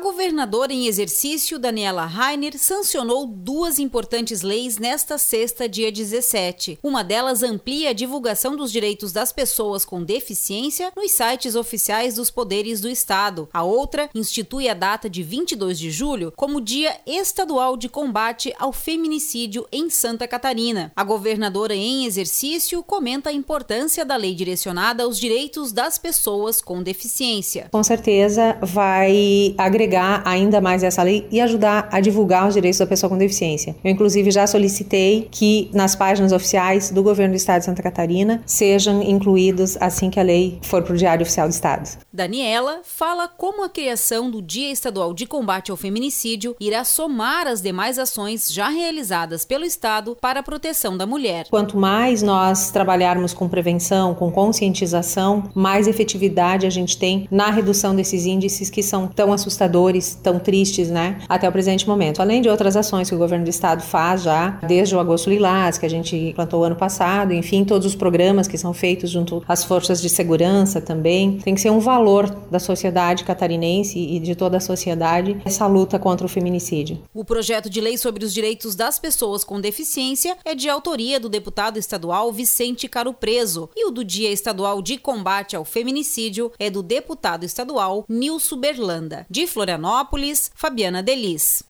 A governadora em exercício, Daniela Rainer, sancionou 2 importantes leis nesta sexta, dia 17. Uma delas amplia a divulgação dos direitos das pessoas com deficiência nos sites oficiais dos poderes do Estado. A outra institui a data de 22 de julho como Dia Estadual de Combate ao Feminicídio em Santa Catarina. A governadora em exercício comenta a importância da lei direcionada aos direitos das pessoas com deficiência. Com certeza vai agregar ainda mais essa lei e ajudar a divulgar os direitos da pessoa com deficiência. Eu, inclusive, já solicitei que nas páginas oficiais do Governo do Estado de Santa Catarina sejam incluídos assim que a lei for para o Diário Oficial do Estado. Daniela fala como a criação do Dia Estadual de Combate ao Feminicídio irá somar as demais ações já realizadas pelo Estado para a proteção da mulher. Quanto mais nós trabalharmos com prevenção, com conscientização, mais efetividade a gente tem na redução desses índices que são tão assustadores, tão tristes, até o presente momento. Além de outras ações que o governo do estado faz já, desde o Agosto Lilás, que a gente plantou ano passado, enfim, todos os programas que são feitos junto às forças de segurança também. Tem que ser um valor da sociedade catarinense e de toda a sociedade essa luta contra o feminicídio. O projeto de lei sobre os direitos das pessoas com deficiência é de autoria do deputado estadual Vicente Caro Preso e o do Dia Estadual de Combate ao Feminicídio é do deputado estadual Nilson Berlanda. De Florianópolis, Fabiana Delis.